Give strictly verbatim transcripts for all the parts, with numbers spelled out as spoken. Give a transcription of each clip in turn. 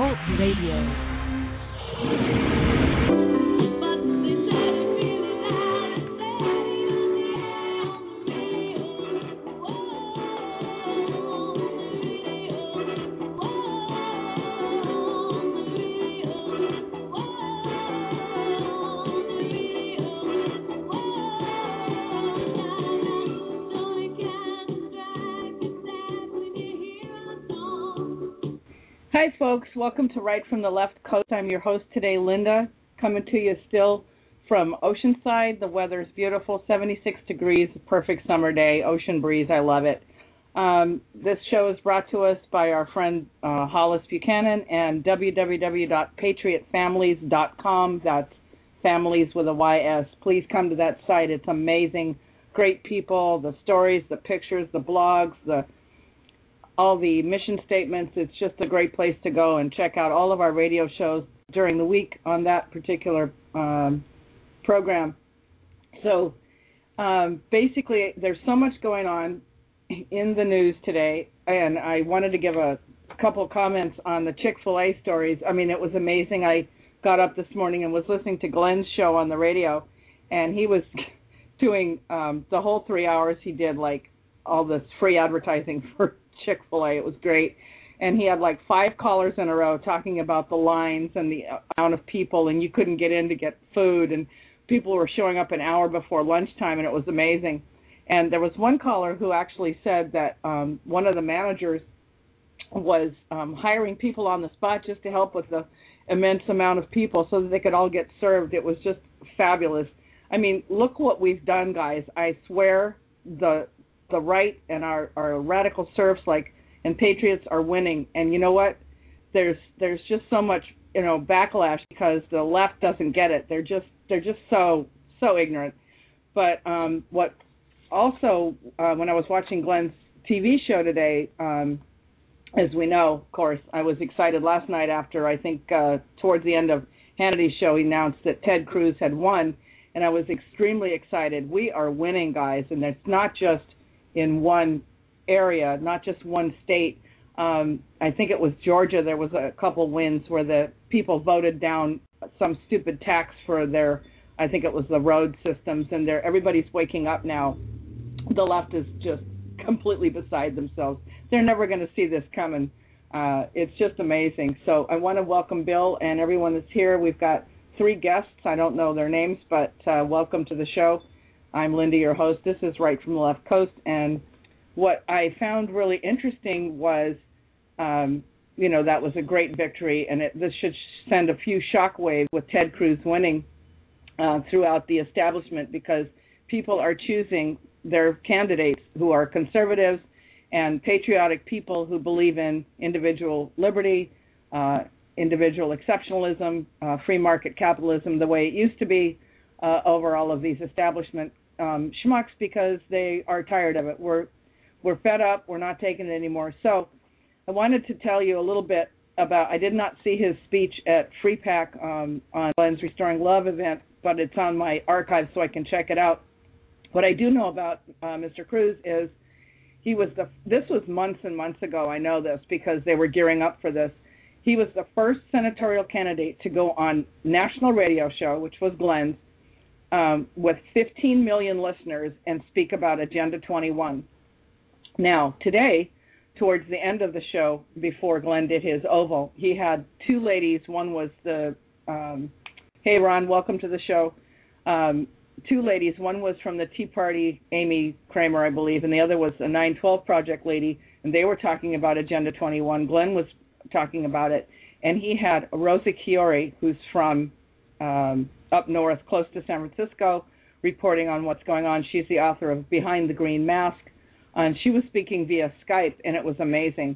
Cult Radio. Hi, folks. Welcome to Right from the Left Coast. I'm your host today, Linda, coming to you still from Oceanside. The weather is beautiful, seventy-six degrees, perfect summer day, ocean breeze. I love it. Um, this show is brought to us by our friend uh, Hollis Buchanan and w w w dot patriot families dot com. That's families with a Y S. Please come to that site. It's amazing. Great people, the stories, the pictures, the blogs, the all the mission statements. It's just a great place to go and check out all of our radio shows during the week on that particular um, program. So um, basically, there's so much going on in the news today, and I wanted to give a couple of comments on the Chick-fil-A stories. I mean, it was amazing. I got up this morning and was listening to Glenn's show on the radio, and he was doing um, the whole three hours he did, like, all this free advertising for Chick-fil-A. It was great. And he had like five callers in a row talking about the lines and the amount of people, and you couldn't get in to get food, and people were showing up an hour before lunchtime, and it was amazing. And there was one caller who actually said that um, one of the managers was um, hiring people on the spot just to help with the immense amount of people so that they could all get served. It was just fabulous. I mean, look what we've done, guys. I swear the the right and our, our radical serfs like and patriots are winning. And you know what? There's there's just so much, you know, backlash because the left doesn't get it. They're just they're just so so ignorant. But um, what also uh, when I was watching Glenn's T V show today, um, as we know, of course, I was excited last night after I think uh, towards the end of Hannity's show he announced that Ted Cruz had won, and I was extremely excited. We are winning, guys, and it's not just in one area, not just one state. Um, I think it was Georgia. There was a couple wins where the people voted down some stupid tax for their, I think it was the road systems, and they're, everybody's waking up now. The left is just completely beside themselves. They're never going to see this coming. Uh, it's just amazing. So I want to welcome Bill and everyone that's here. We've got three guests. I don't know their names, but uh, welcome to the show. I'm Linda, your host. This is Right from the Left Coast, and what I found really interesting was, um, you know, that was a great victory, and it, this should send a few shockwaves with Ted Cruz winning uh, throughout the establishment because people are choosing their candidates who are conservatives and patriotic people who believe in individual liberty, uh, individual exceptionalism, uh, free market capitalism, the way it used to be uh, over all of these establishment Um, schmucks because they are tired of it. We're we're fed up. We're not taking it anymore. So I wanted to tell you a little bit about, I did not see his speech at Free Pack um, on Glenn's Restoring Love event, but it's on my archive so I can check it out. What I do know about uh, Mister Cruz is he was the, this was months and months ago, I know this because they were gearing up for this. He was the first senatorial candidate to go on national radio show, which was Glenn's, Um, with fifteen million listeners and speak about Agenda twenty-one. Now, today, towards the end of the show, before Glenn did his oval, he had two ladies. One was the, um, hey, Ron, welcome to the show. Um, two ladies. One was from the Tea Party, Amy Kramer, I believe, and the other was a nine twelve Project lady, and they were talking about Agenda twenty-one. Glenn was talking about it, and he had Rosa Chiori, who's from Um, up north, close to San Francisco, reporting on what's going on. She's the author of Behind the Green Mask, and she was speaking via Skype, and it was amazing.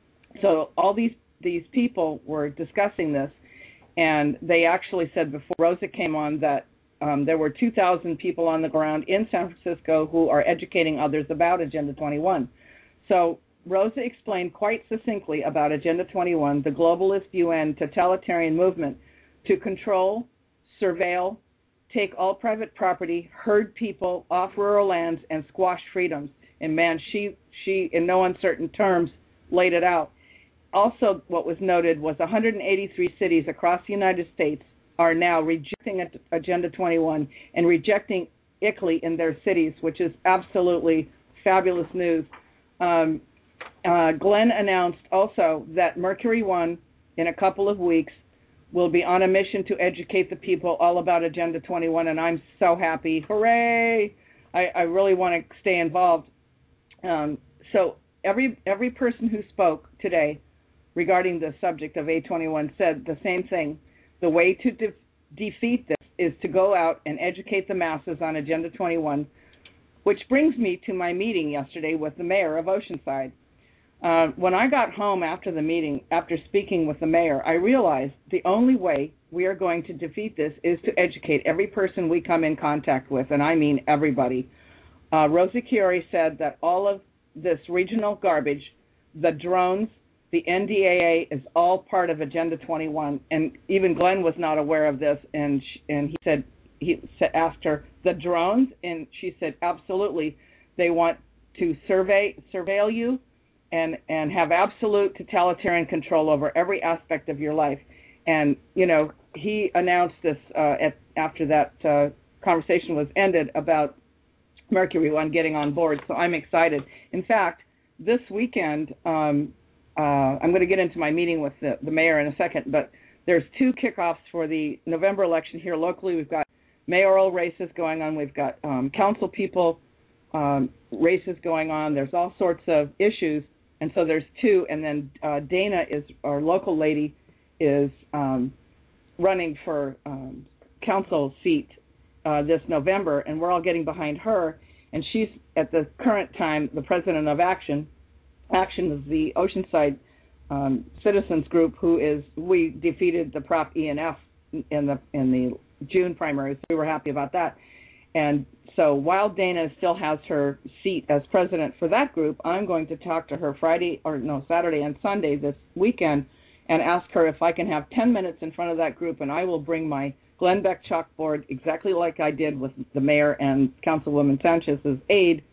So all these these people were discussing this, and they actually said before Rosa came on that um, there were two thousand people on the ground in San Francisco who are educating others about Agenda twenty-one. So Rosa explained quite succinctly about Agenda twenty-one, the globalist U N totalitarian movement to control, surveil, take all private property, herd people off rural lands, and squash freedoms. And man, she, she in no uncertain terms, laid it out. also, what was noted was one hundred eighty-three cities across the United States are now rejecting Agenda twenty-one and rejecting I C L E in their cities, which is absolutely fabulous news. Um, uh, Glenn announced also that Mercury One, in a couple of weeks, will be on a mission to educate the people all about Agenda twenty-one, and I'm so happy. Hooray! I, I really want to stay involved. Um, so every every person who spoke today regarding the subject of A twenty-one said the same thing. The way to de- defeat this is to go out and educate the masses on Agenda twenty-one, which brings me to my meeting yesterday with the mayor of Oceanside. Uh, when I got home after the meeting, after speaking with the mayor, I realized the only way we are going to defeat this is to educate every person we come in contact with, and I mean everybody. Uh, Rosa Chiori said that all of this regional garbage, the drones, the N D A A is all part of Agenda twenty-one, and even Glenn was not aware of this, and sh- and he said, he asked her, the drones, and she said, absolutely, they want to survey, surveil you, and and have absolute totalitarian control over every aspect of your life. And, you know, he announced this uh, at, after that uh, conversation was ended about Mercury One getting on board, so I'm excited. In fact, this weekend, um, uh, I'm going to get into my meeting with the, the mayor in a second, but there's two kickoffs for the November election here locally. We've got mayoral races going on. We've got um, council people um, races going on. There's all sorts of issues. And so there's two, and then uh, Dana is, our local lady, is um, running for um, council seat uh, this November, and we're all getting behind her. And she's, at the current time, the president of Action. Action is the Oceanside um, citizens group who is, we defeated the Prop E and F in the in the June primaries. So we were happy about that. And so while Dana still has her seat as president for that group, I'm going to talk to her Friday, or no, Saturday and Sunday this weekend and ask her if I can have ten minutes in front of that group, and I will bring my Glenn Beck chalkboard exactly like I did with the mayor and Councilwoman Sanchez's aide,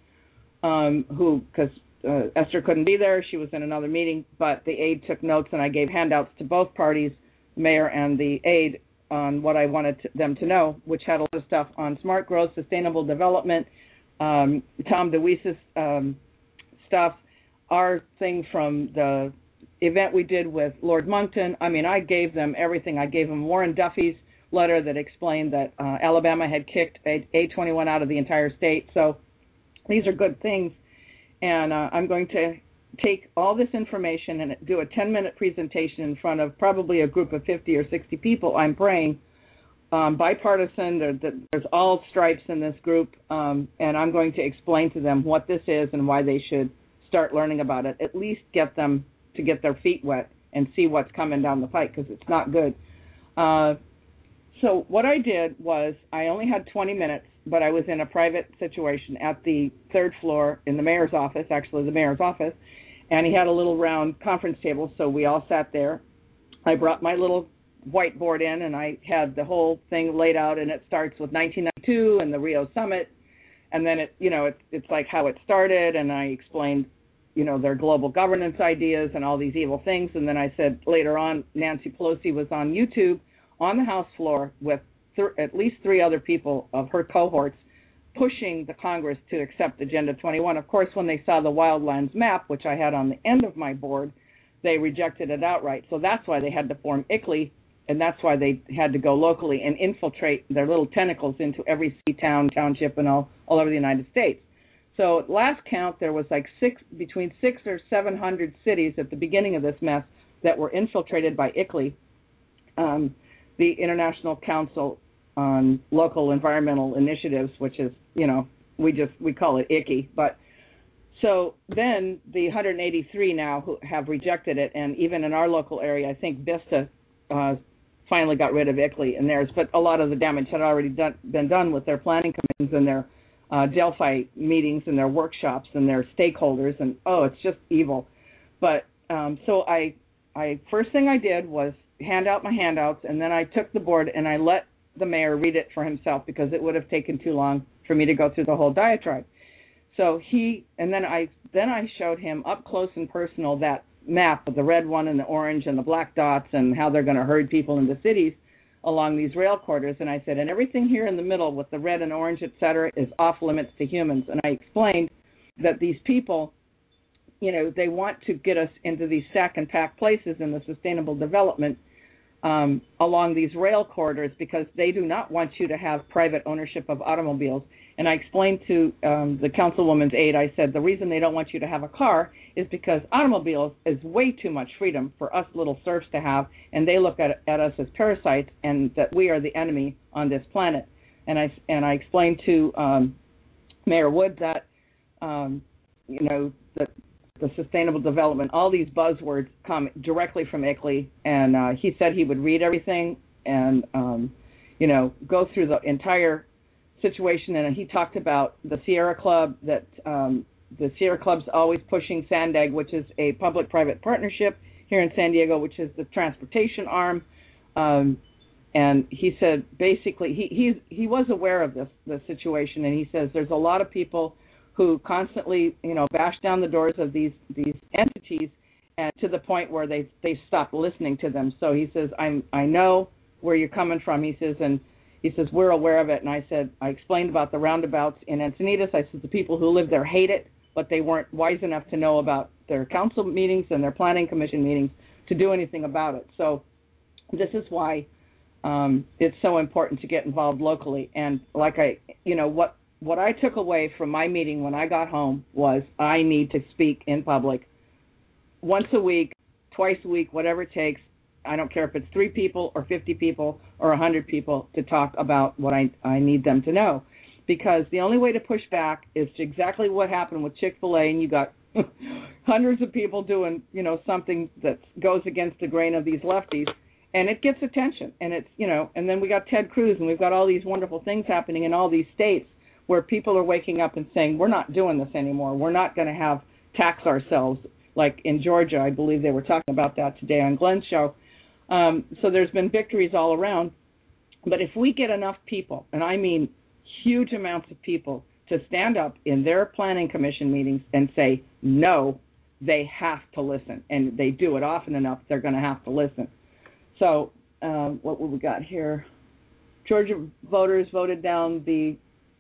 um, who, because uh, Esther couldn't be there, she was in another meeting, but the aide took notes, and I gave handouts to both parties, mayor and the aide, on what I wanted to, them to know, which had a lot of stuff on smart growth, sustainable development, um, Tom DeWeese's um, stuff, our thing from the event we did with Lord Moncton. I mean, I gave them everything. I gave them Warren Duffy's letter that explained that uh, Alabama had kicked A twenty-one out of the entire state. So these are good things. And uh, I'm going to take all this information and do a ten-minute presentation in front of probably a group of fifty or sixty people, I'm praying, um, bipartisan. There, there's all stripes in this group, um, and I'm going to explain to them what this is and why they should start learning about it, at least get them to get their feet wet and see what's coming down the pike, because it's not good. Uh, so what I did was I only had twenty minutes, but I was in a private situation at the third floor in the mayor's office, actually the mayor's office, and he had a little round conference table, so we all sat there. I brought my little whiteboard in, and I had the whole thing laid out, and it starts with nineteen ninety-two and the Rio Summit, and then it, you know, it, it's like how it started, and I explained, you know, their global governance ideas and all these evil things, and then I said later on Nancy Pelosi was on YouTube on the House floor with th- at least three other people of her cohorts pushing the Congress to accept Agenda twenty-one. Of course, when they saw the wildlands map, which I had on the end of my board, they rejected it outright. So that's why they had to form I C L E, and that's why they had to go locally and infiltrate their little tentacles into every city, town, township, and all, all over the United States. So at last count, there was like six, between six or seven hundred cities at the beginning of this mess that were infiltrated by I C L E, um, the International Council on Local Environmental Initiatives, which is, you know, we just, we call it I C I. But so then the one hundred eighty-three now who have rejected it, and even in our local area, I think Vista uh, finally got rid of I C L E in theirs, but a lot of the damage had already done, been done with their planning commissions and their uh, Delphi meetings and their workshops and their stakeholders, and oh, it's just evil. But um, so I, I first thing I did was hand out my handouts, and then I took the board and I let the mayor read it for himself because it would have taken too long for me to go through the whole diatribe. So he, and then I then I showed him up close and personal that map of the red one and the orange and the black dots and how they're going to herd people into cities along these rail corridors. And I said, and everything here in the middle with the red and orange, et cetera, is off limits to humans. And I explained that these people, you know, they want to get us into these stack and pack places in the sustainable development um, along these rail corridors because they do not want you to have private ownership of automobiles. And I explained to um, the councilwoman's aide, I said, the reason they don't want you to have a car is because automobiles is way too much freedom for us little serfs to have, and they look at, at us as parasites and that we are the enemy on this planet. And I, and I explained to um, Mayor Wood that, um, you know, the, the sustainable development, all these buzzwords come directly from I C L E, and uh, he said he would read everything and, um, you know, go through the entire situation. And he talked about the Sierra Club, that um, the Sierra Club's always pushing SANDAG, which is a public-private partnership here in San Diego, which is the transportation arm. Um, and he said basically he he he was aware of this the situation, and he says there's a lot of people who constantly, you know, bash down the doors of these these entities, and to the point where they they stop listening to them. So he says, I'm I know where you're coming from. He says, and he says we're aware of it. And I said, I explained about the roundabouts in Encinitas. I said the people who live there hate it, but they weren't wise enough to know about their council meetings and their planning commission meetings to do anything about it. So this is why um, it's so important to get involved locally. And like I, you know, what. What I took away from my meeting when I got home was I need to speak in public once a week, twice a week, whatever it takes. I don't care if it's three people or fifty people or one hundred people to talk about what I, I need them to know. Because the only way to push back is exactly what happened with Chick-fil-A, and you got hundreds of people doing, you know, something that goes against the grain of these lefties. And it gets attention. And it's, you know, and then we got Ted Cruz, and we've got all these wonderful things happening in all these states where people are waking up and saying, we're not doing this anymore. We're not going to have tax ourselves. Like in Georgia, I believe they were talking about that today on Glenn's show. Um, so there's been victories all around. But if we get enough people, and I mean huge amounts of people, to stand up in their planning commission meetings and say, no, they have to listen. And they do it often enough, they're going to have to listen. So um, what we got here? Georgia voters voted down the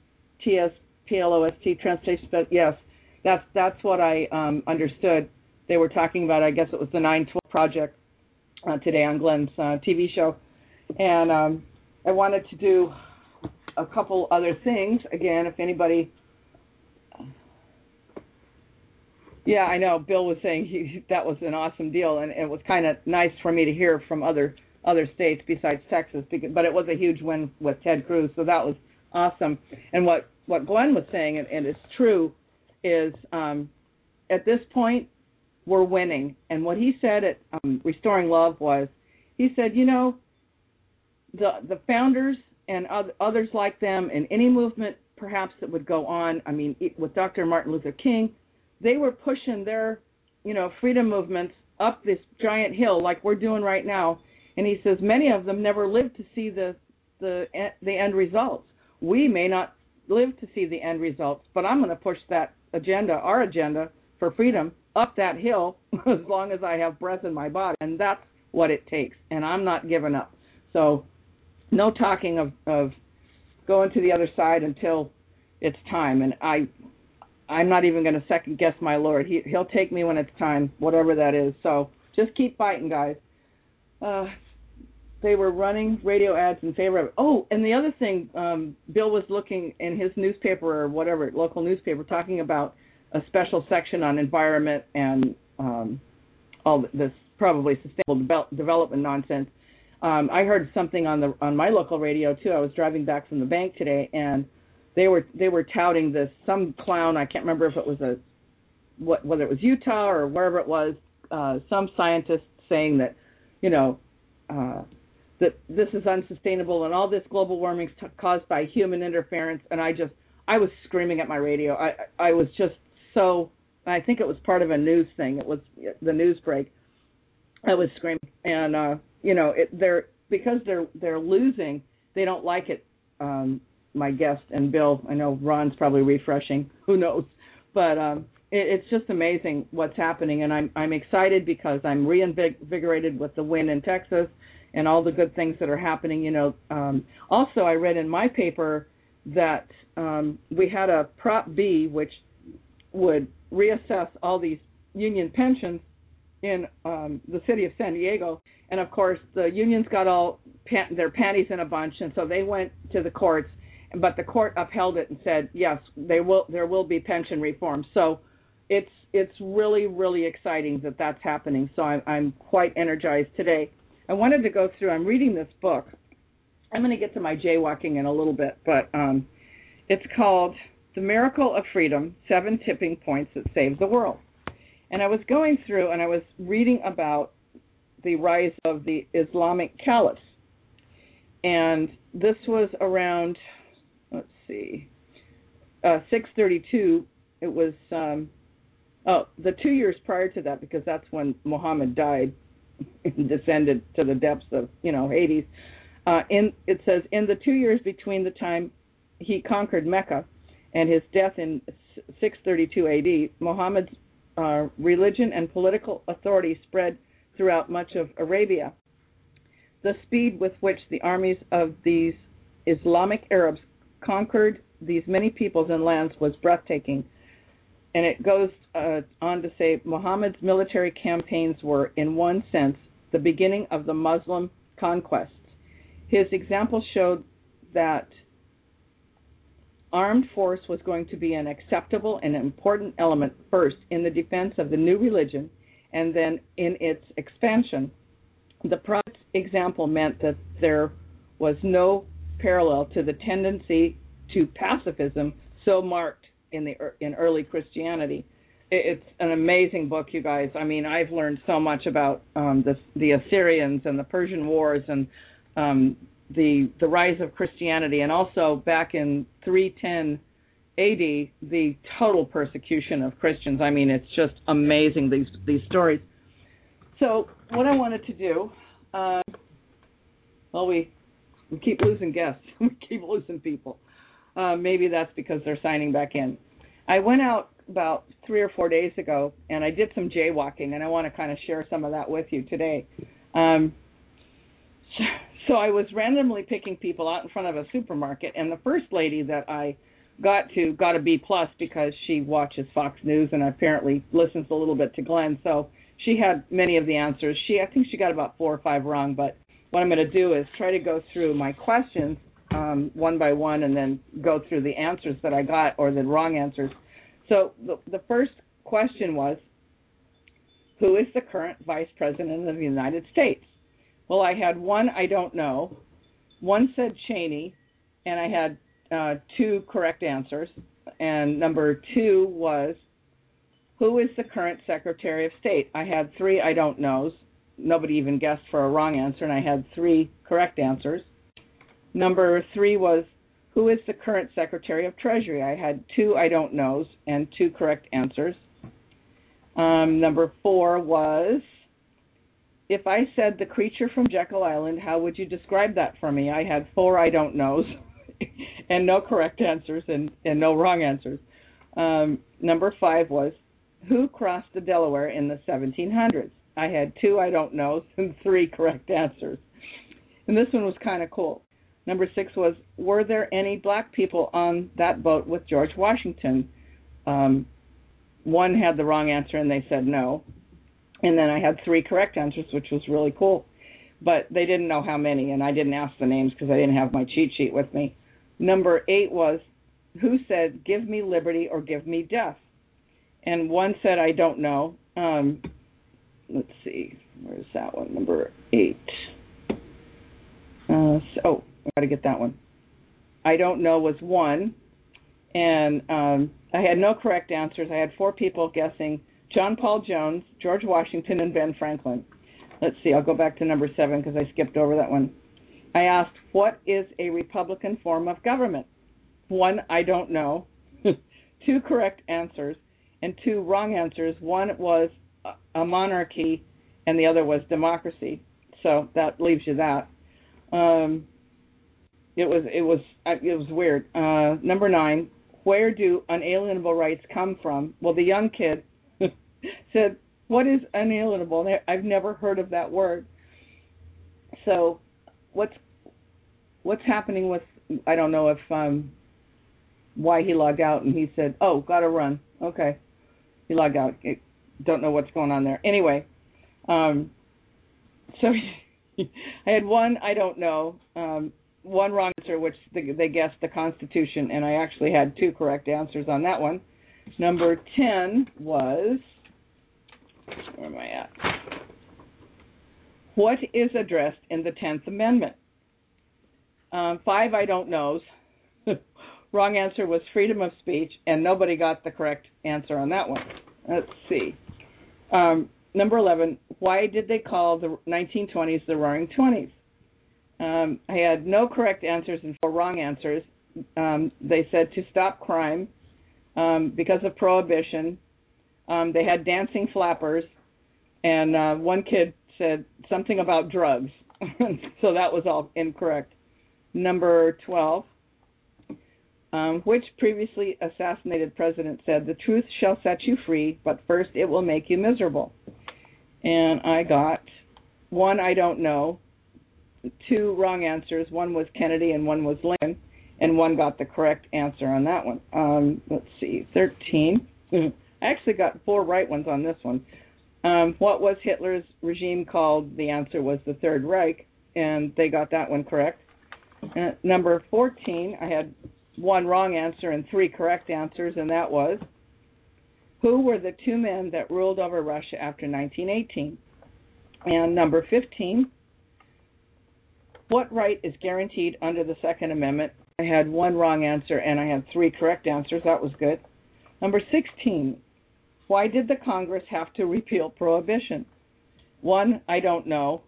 T S P L O S T transportation, but yes, that's that's what I um, understood. They were talking about, I guess it was the nine twelve project uh, today on Glenn's uh, T V show, and um, I wanted to do a couple other things. Again, if anybody, yeah, I know Bill was saying he, that was an awesome deal, and it was kind of nice for me to hear from other other states besides Texas, because, but it was a huge win with Ted Cruz, so that was awesome. And what, what Glenn was saying, and, and it's true, is um, at this point, we're winning. And what he said at um, Restoring Love was, he said, you know, the the founders and other, others like them, and any movement perhaps that would go on, I mean, it, with Doctor Martin Luther King, they were pushing their, you know, freedom movements up this giant hill like we're doing right now. And he says many of them never lived to see the the the end results. We may not live to see the end results, but I'm going to push that agenda, our agenda for freedom, up that hill as long as I have breath in my body, and that's what it takes, and I'm not giving up. So no talking of, of going to the other side until it's time, and I, I'm not even going to second-guess my Lord. He, he'll take me when it's time, whatever that is. So just keep fighting, guys. Uh, They were running radio ads in favor of it. Oh, and the other thing, um, Bill was looking in his newspaper or whatever, local newspaper, talking about a special section on environment and um, all this probably sustainable de- development nonsense. Um, I heard something on the on my local radio too. I was driving back from the bank today, and they were they were touting this, some clown, I can't remember if it was a what whether it was Utah or wherever it was, uh, some scientist saying that, you know, uh, that this is unsustainable and all this global warming is t- caused by human interference. And I just, I was screaming at my radio. I, I was just so, I think it was part of a news thing. It was the news break. I was screaming. And, uh, you know, it, they're, because they're, they're losing, they don't like it. Um, my guest and Bill, I know Ron's probably refreshing, who knows. But um, it, it's just amazing what's happening, and I'm I'm excited because I'm reinvigorated with the win in Texas and all the good things that are happening. You know, um, also I read in my paper that um, we had a Prop B, which would reassess all these union pensions in um, the city of San Diego, and of course the unions got all pan- their panties in a bunch, and so they went to the courts, but the court upheld it and said yes, they will there will be pension reform. So it's it's really really exciting that that's happening. So I'm I'm quite energized today. I wanted to go through. I'm reading this book. I'm going to get to my jaywalking in a little bit, but um, it's called The Miracle of Freedom: Seven Tipping Points That Saved the World. And I was going through and I was reading about the rise of the Islamic caliphs. And this was around, let's see, uh, six thirty-two. It was, um, oh, the two years prior to that, because that's when Muhammad died and descended to the depths of, you know, Hades. Uh, in, it says, in the two years between the time he conquered Mecca and his death in six thirty-two A D, Muhammad's Uh, religion and political authority spread throughout much of Arabia. The speed with which the armies of these Islamic Arabs conquered these many peoples and lands was breathtaking. And it goes uh, on to say Muhammad's military campaigns were, in one sense, the beginning of the Muslim conquests. His example showed that armed force was going to be an acceptable and important element first in the defense of the new religion and then in its expansion. The Prophet's example meant that there was no parallel to the tendency to pacifism so marked in the in early Christianity. It's an amazing book, you guys. I mean, I've learned so much about um, the, the Assyrians and the Persian Wars and um, the the rise of Christianity, and also back in three ten A D, the total persecution of Christians. I mean, it's just amazing, these these stories. So what I wanted to do, uh, well, we, we keep losing guests. We keep losing people. Uh, maybe that's because they're signing back in. I went out about three or four days ago, and I did some jaywalking, and I want to kind of share some of that with you today. Um, so, So I was randomly picking people out in front of a supermarket, and the first lady that I got to got a B plus because she watches Fox News and apparently listens a little bit to Glenn. So she had many of the answers. She, I think she got about four or five wrong, but what I'm going to do is try to go through my questions um, one by one and then go through the answers that I got or the wrong answers. So the, the first question was, who is the current Vice President of the United States? Well, I had one I don't know, one said Cheney, and I had uh, two correct answers. And number two was, who is the current Secretary of State? I had three I don't knows. Nobody even guessed for a wrong answer, and I had three correct answers. Number three was, who is the current Secretary of Treasury? I had two I don't knows and two correct answers. Um, number four was, if I said the creature from Jekyll Island, how would you describe that for me? I had four I don't knows and no correct answers and, and no wrong answers. Um, number five was, who crossed the Delaware in the seventeen hundreds? I had two I don't knows and three correct answers. And this one was kind of cool. Number six was, were there any black people on that boat with George Washington? Um, one had the wrong answer and they said no. And then I had three correct answers, which was really cool. But they didn't know how many, and I didn't ask the names because I didn't have my cheat sheet with me. Number eight was, who said, give me liberty or give me death? And one said, I don't know. Um, let's see, where's that one? Number eight. Uh, so, oh, I got to get that one. I don't know was one. And um, I had no correct answers. I had four people guessing John Paul Jones, George Washington, and Ben Franklin. Let's see, I'll go back to number seven because I skipped over that one. I asked, what is a Republican form of government? One, I don't know. Two correct answers and two wrong answers. One was a monarchy and the other was democracy. So that leaves you that. Um, it was it was it was weird. Uh, number nine, where do unalienable rights come from? Well, the young kid said, what is unalienable? I've never heard of that word. So what's what's happening with, I don't know if um, why he logged out, and he said, oh, got to run. Okay. He logged out. Don't know what's going on there. Anyway, um, so I had one, I don't know, um, one wrong answer, which they, they guessed the Constitution, and I actually had two correct answers on that one. Number ten was, where am I at? What is addressed in the tenth Amendment? Um, five, I don't knows. Wrong answer was freedom of speech, and nobody got the correct answer on that one. Let's see. Um, number eleven, why did they call the nineteen twenties the Roaring Twenties? Um, I had no correct answers and four wrong answers. Um, they said to stop crime um, because of prohibition. Um, they had dancing flappers, and uh, one kid said something about drugs. So that was all incorrect. Number twelve, um, which previously assassinated president said, the truth shall set you free, but first it will make you miserable? And I got one, I don't know, two wrong answers. One was Kennedy and one was Lincoln, and one got the correct answer on that one. Um, let's see, thirteen. I actually got four right ones on this one. Um, what was Hitler's regime called? The answer was the Third Reich, and they got that one correct. Uh, number fourteen, I had one wrong answer and three correct answers, and that was, who were the two men that ruled over Russia after nineteen eighteen? And number fifteen, what right is guaranteed under the Second Amendment? I had one wrong answer and I had three correct answers. That was good. Number sixteen, why did the Congress have to repeal prohibition? One, I don't know.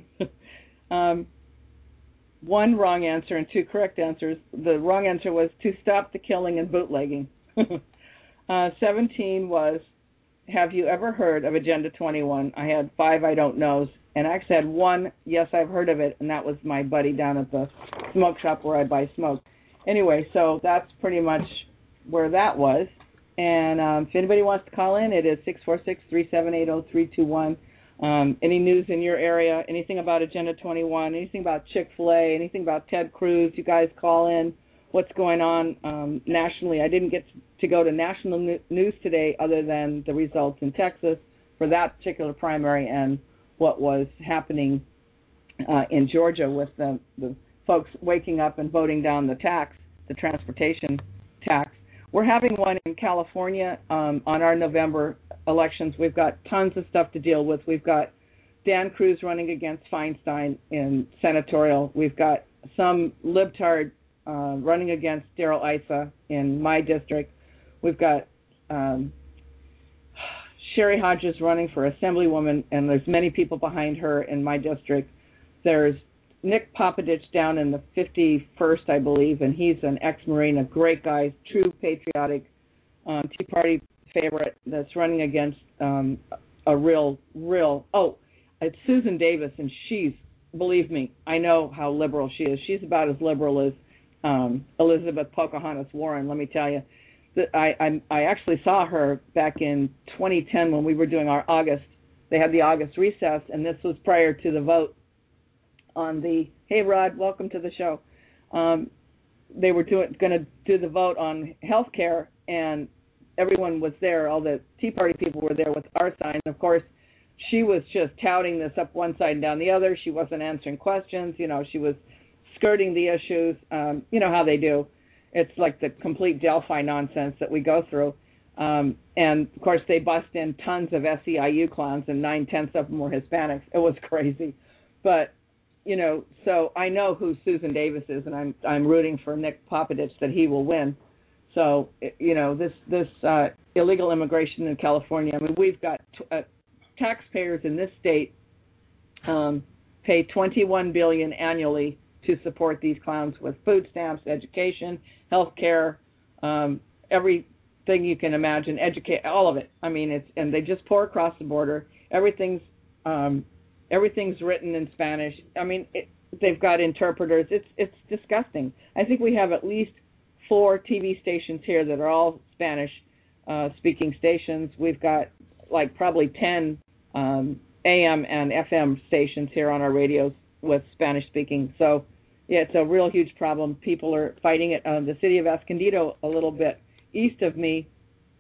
um, one wrong answer and two correct answers. The wrong answer was to stop the killing and bootlegging. uh, seventeen was, have you ever heard of Agenda twenty-one? I had five I don't knows, and I actually had one, yes, I've heard of it, and that was my buddy down at the smoke shop where I buy smoke. Anyway, so that's pretty much where that was. And um, if anybody wants to call in, it is six four six, three seven eight, zero three two one. Um, any news in your area, anything about Agenda twenty-one, anything about Chick-fil-A, anything about Ted Cruz, you guys call in. What's going on um, nationally? I didn't get to go to national news today other than the results in Texas for that particular primary and what was happening uh, in Georgia with the, the folks waking up and voting down the tax, the transportation tax. We're having one in California um, on our November elections. We've got tons of stuff to deal with. We've got Dan Cruz running against Feinstein in senatorial. We've got some libtard uh, running against Darrell Issa in my district. We've got um, Sherry Hodges running for assemblywoman, and there's many people behind her in my district. There's Nick Popovich down in the fifty-first, I believe, and he's an ex-Marine, a great guy, true patriotic um, Tea Party favorite that's running against um, a real, real, oh, it's Susan Davis, and she's, believe me, I know how liberal she is. She's about as liberal as um, Elizabeth Pocahontas Warren, let me tell you. I, I, I actually saw her back in twenty ten when we were doing our August, they had the August recess, and this was prior to the vote on the, hey Rod, welcome to the show. Um, they were doing going to do the vote on health care, and everyone was there. All the Tea Party people were there with our sign. Of course, she was just touting this up one side and down the other. She wasn't answering questions. You know, she was skirting the issues. Um, you know how they do. It's like the complete Delphi nonsense that we go through. Um, and, of course, they bust in tons of S E I U clowns, and nine-tenths of them were Hispanics. It was crazy. But you know, so I know who Susan Davis is, and I'm I'm rooting for Nick Popovich that he will win. So, you know, this this uh, illegal immigration in California. I mean, we've got t- uh, taxpayers in this state um, pay twenty-one billion dollars annually to support these clowns with food stamps, education, health care, um, everything you can imagine, educate all of it. I mean, it's and they just pour across the border. Everything's um, Everything's written in Spanish. I mean, it, they've got interpreters. It's it's disgusting. I think we have at least four T V stations here that are all Spanish uh, speaking stations. We've got like probably ten um, A M and F M stations here on our radios with Spanish speaking. So yeah, it's a real huge problem. People are fighting it. Uh, the city of Escondido, a little bit east of me,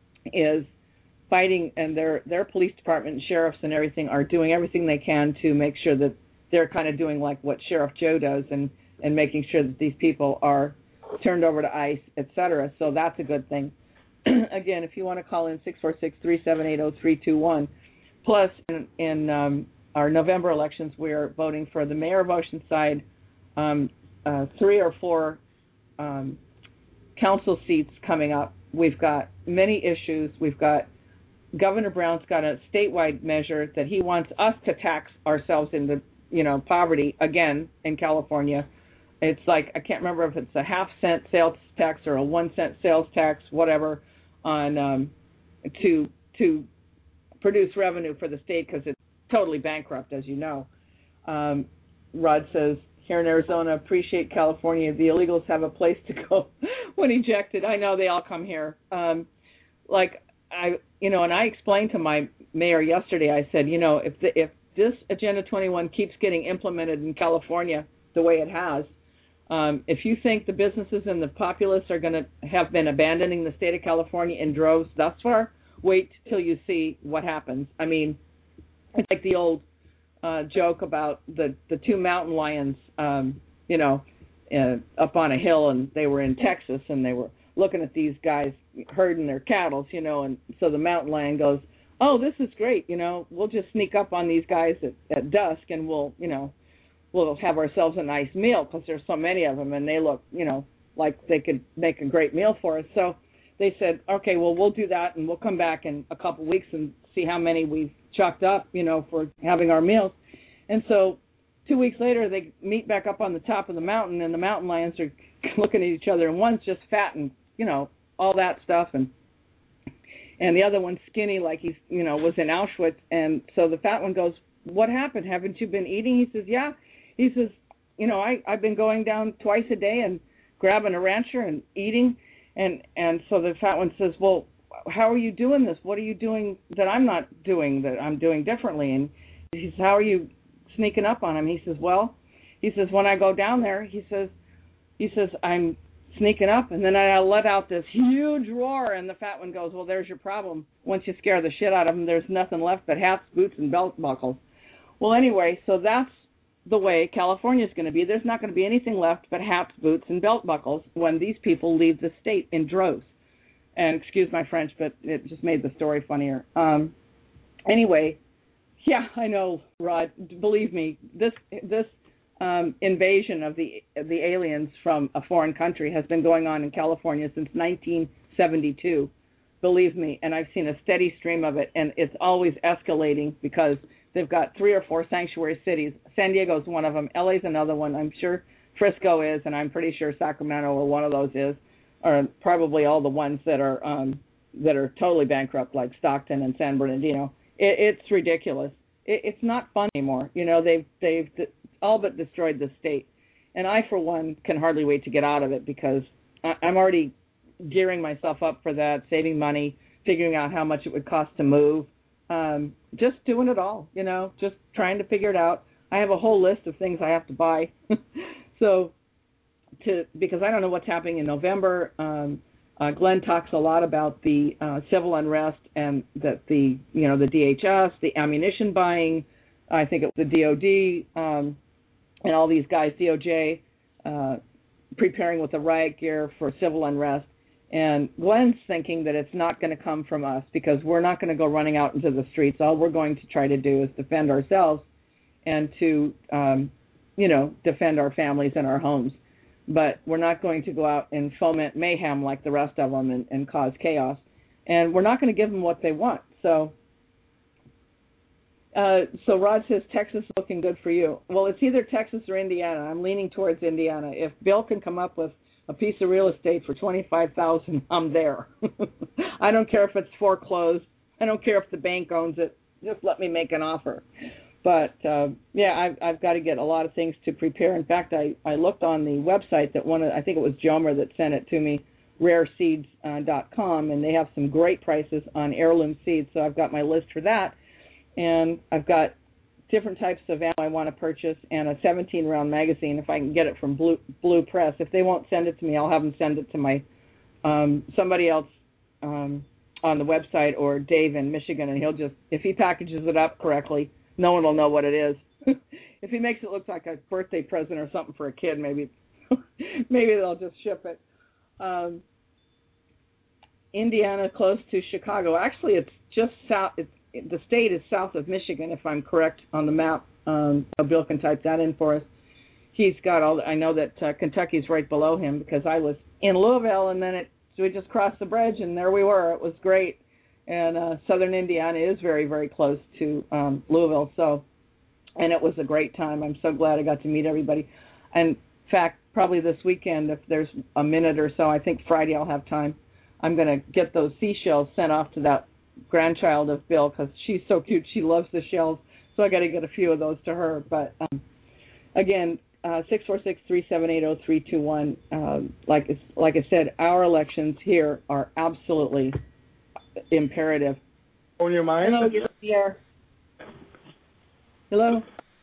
is fighting, and their their police department and sheriffs and everything are doing everything they can to make sure that they're kind of doing like what Sheriff Joe does, and and making sure that these people are turned over to ICE, et cetera. So that's a good thing. Again, if you want to call in, six four six, three seven eight, zero three two one. Plus, in, in um, our November elections, we are voting for the mayor of Oceanside, um, uh, three or four um, council seats coming up. We've got many issues. We've got Governor Brown's got a statewide measure that he wants us to tax ourselves into, you know, poverty again in California. It's like, I can't remember if it's a half cent sales tax or a one cent sales tax, whatever, on um, to to produce revenue for the state, because it's totally bankrupt, as you know. Um, Rod says, here in Arizona, appreciate California. The illegals have a place to go when ejected. I know they all come here. Um, like, I, you know, and I explained to my mayor yesterday, I said, you know, if the, if this Agenda twenty-one keeps getting implemented in California the way it has, um, if you think the businesses and the populace are going to have been abandoning the state of California in droves thus far, wait till you see what happens. I mean, it's like the old uh, joke about the, the two mountain lions, um, you know, uh, up on a hill, and they were in Texas, and they were looking at these guys herding their cattle, you know, and so the mountain lion goes, oh, this is great, you know, we'll just sneak up on these guys at, at dusk, and we'll, you know, we'll have ourselves a nice meal, because there's so many of them, and they look, you know, like they could make a great meal for us. So they said, okay, well, we'll do that, and we'll come back in a couple of weeks and see how many we've chalked up, you know, for having our meals. And so two weeks later, they meet back up on the top of the mountain, and the mountain lions are looking at each other, and one's just fat and, you know, all that stuff, and and the other one's skinny, like he's, you know, was in Auschwitz. And so the fat one goes, what happened? Haven't you been eating? He says, yeah. He says, you know, I, I've been going down twice a day and grabbing a rancher and eating. And, and so the fat one says, well, how are you doing this? What are you doing that I'm not doing, that I'm doing differently? And he says, how are you sneaking up on him? He says, well, he says, when I go down there, he says, he says, I'm sneaking up, and then I let out this huge roar, and the fat one goes, well, there's your problem. Once you scare the shit out of them, there's nothing left but hats, boots, and belt buckles. Well, anyway, so that's the way California's going to be. There's not going to be anything left but hats, boots, and belt buckles when these people leave the state in droves. And excuse my French, but it just made the story funnier. Um, anyway, yeah, I know, Rod. Believe me, this this um, invasion of the the aliens from a foreign country has been going on in California since nineteen seventy-two. Believe me, and I've seen a steady stream of it, and it's always escalating because they've got three or four sanctuary cities. San Diego's one of them. L A's another one. I'm sure Frisco is, and I'm pretty sure Sacramento or one of those is, or probably all the ones that are um, that are totally bankrupt, like Stockton and San Bernardino. It, it's ridiculous. It, it's not fun anymore. You know, they've they've all but destroyed the state, and I, for one, can hardly wait to get out of it because I, I'm already gearing myself up for that, saving money, figuring out how much it would cost to move, um, just doing it all, you know, just trying to figure it out. I have a whole list of things I have to buy. so to because I don't know what's happening in November. Um, uh, Glenn talks a lot about the uh, civil unrest and that the, you know, the D H S, the ammunition buying, I think it was the D O D, um, and all these guys, D O J, uh, preparing with the riot gear for civil unrest. And Glenn's thinking that it's not going to come from us because we're not going to go running out into the streets. All we're going to try to do is defend ourselves and to, um, you know, defend our families and our homes. But we're not going to go out and foment mayhem like the rest of them and, and cause chaos. And we're not going to give them what they want. So, uh, so Rod says, Texas is looking good for you. Well, it's either Texas or Indiana. I'm leaning towards Indiana. If Bill can come up with a piece of real estate for twenty-five thousand dollars, I'm there. I don't care if it's foreclosed. I don't care if the bank owns it. Just let me make an offer. But, uh, yeah, I've, I've got to get a lot of things to prepare. In fact, I, I looked on the website that one of, I think it was Jomer that sent it to me, rare seeds dot com, and they have some great prices on heirloom seeds. So I've got my list for that, and I've got different types of ammo I want to purchase, and a seventeen round magazine if I can get it from Blue Blue Press. If they won't send it to me, I'll have them send it to my um, somebody else um, on the website, or Dave in Michigan, and he'll just, if he packages it up correctly, no one will know what it is. If he makes it look like a birthday present or something for a kid, maybe maybe they'll just ship it. Um, Indiana, close to Chicago. Actually, it's just south. It's, the state is south of Michigan, if I'm correct on the map. Um, Bill can type that in for us. He's got all. I know that uh, Kentucky's right below him because I was in Louisville, and then it so we just crossed the bridge, and there we were. It was great. And uh, southern Indiana is very, very close to um, Louisville, so and it was a great time. I'm so glad I got to meet everybody. And in fact, probably this weekend, if there's a minute or so, I think Friday I'll have time, I'm going to get those seashells sent off to that grandchild of Bill because she's so cute. She loves the shells, so I got to get a few of those to her. But um, again, uh, six four six, three seven eight, zero three two one. Uh, like like I said, our elections here are absolutely imperative. On your mind? Hello, you're here. Hello.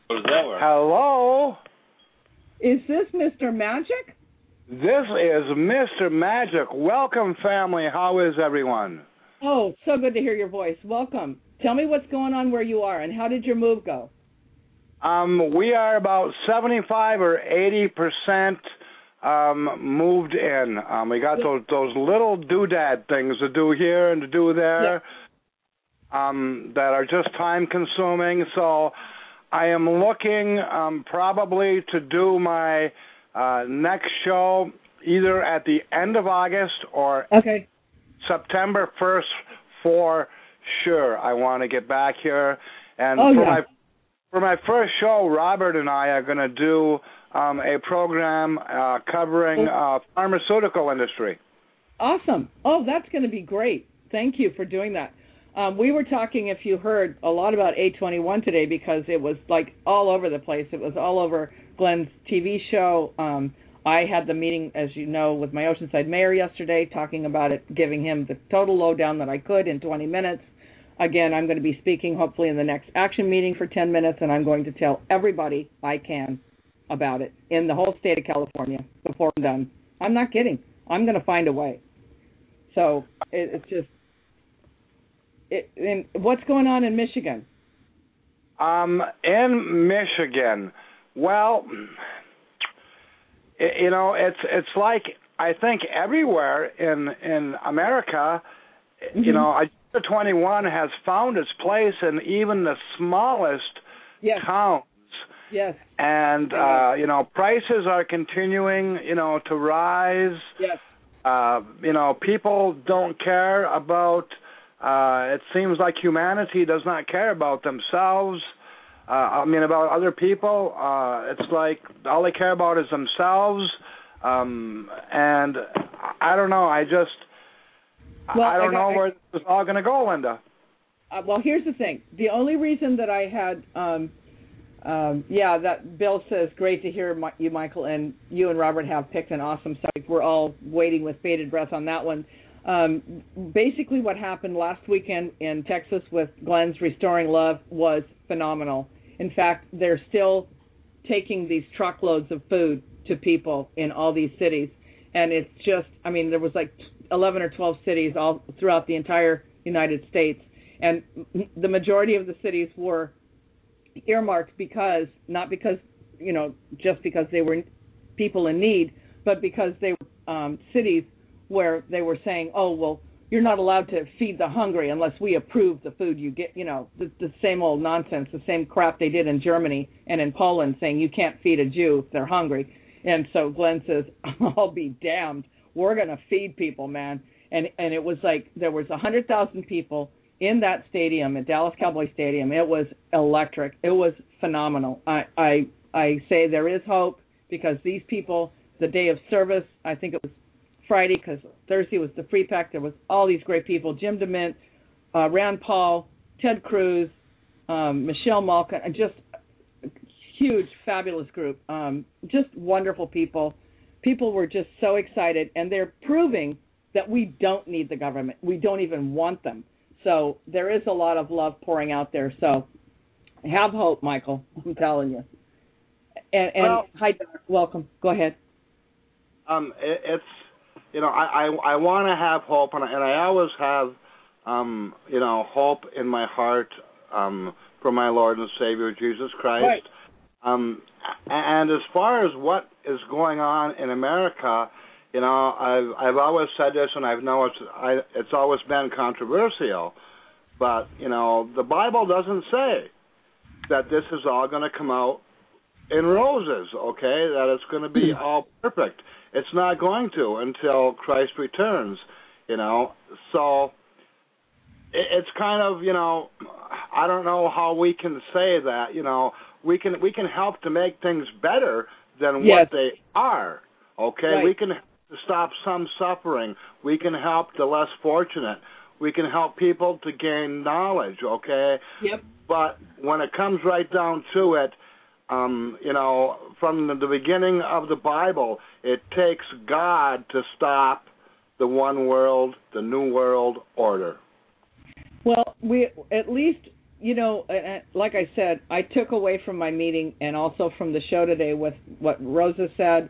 Hello. Is this Mister Magic? This is Mister Magic. Welcome, family. How is everyone? Oh, so good to hear your voice. Welcome. Tell me what's going on where you are, and how did your move go? Um, we are about seventy-five or eighty percent um, moved in. Um, we got those those little doodad things to do here and to do there, yeah. um, that are just time consuming. So I am looking um, probably to do my uh, next show either at the end of August or okay. September first for sure. I want to get back here. And oh, for yeah. my for my first show, Robert and I are going to do um, a program uh, covering uh, pharmaceutical industry. Awesome. Oh, that's going to be great. Thank you for doing that. Um, we were talking, if you heard, a lot about A twenty-one today because it was like all over the place. It was all over Glenn's T V show. Um, I had the meeting, as you know, with my Oceanside mayor yesterday, talking about it, giving him the total lowdown that I could in twenty minutes. Again, I'm going to be speaking hopefully in the next action meeting for ten minutes, and I'm going to tell everybody I can about it in the whole state of California before I'm done. I'm not kidding. I'm going to find a way. So it, it's just, it, and what's going on in Michigan? Um, in Michigan, well, it, you know, it's it's like I think everywhere in in America, mm-hmm. you know, A twenty-one has found its place in even the smallest yes. towns. Yes. And uh, you know, prices are continuing, you know, to rise. Yes. Uh, you know, people don't care about. Uh, it seems like humanity does not care about themselves. Uh, I mean, about other people. Uh, it's like all they care about is themselves. Um, and I don't know. I just. Well, I don't I got, know where this is all going to go, Linda. Uh, well, here's the thing. The only reason that I had, um, um, yeah, that Bill says, great to hear my, you, Michael, and you and Robert have picked an awesome subject. We're all waiting with bated breath on that one. Um, basically what happened last weekend in Texas with Glenn's Restoring Love was phenomenal. In fact, they're still taking these truckloads of food to people in all these cities. And it's just, I mean, there was like eleven or twelve cities all throughout the entire United States. And the majority of the cities were earmarked because, not because, you know, just because they were people in need, but because they were um, cities where they were saying, oh, well, you're not allowed to feed the hungry unless we approve the food you get, you know, the, the same old nonsense, the same crap they did in Germany and in Poland saying you can't feed a Jew if they're hungry. And so Glenn says, I'll be damned. We're going to feed people, man. And and it was like there was one hundred thousand people in that stadium, at Dallas Cowboy Stadium. It was electric. It was phenomenal. I, I, I say there is hope because these people, the day of service, I think it was Friday because Thursday was the free pack. There was all these great people, Jim DeMint, uh, Rand Paul, Ted Cruz, um, Michelle Malkin, and just a huge, fabulous group. Um, just wonderful people. People were just so excited, and they're proving that we don't need the government. We don't even want them. So there is a lot of love pouring out there. So have hope, Michael. I'm telling you. And, and well, hi, Doc. Welcome. Go ahead. Um, it, it's you know I I, I want to have hope, and I, and I always have um you know hope in my heart um for my Lord and Savior Jesus Christ. Right. Um, and as far as what is going on in America, you know, I've I've always said this, and I know it's I, it's always been controversial, but you know, the Bible doesn't say that this is all going to come out in roses, okay? That it's going to be all perfect. It's not going to until Christ returns, you know. So it, it's kind of, you know, I don't know how we can say that, you know. We can we can help to make things better than Yes. what they are, okay? Right. We can stop some suffering. We can help the less fortunate. We can help people to gain knowledge, okay? Yep. But when it comes right down to it, um, you know, from the, the beginning of the Bible, it takes God to stop the one world, the new world order. Well, we at least, you know, like I said, I took away from my meeting and also from the show today with what Rosa said,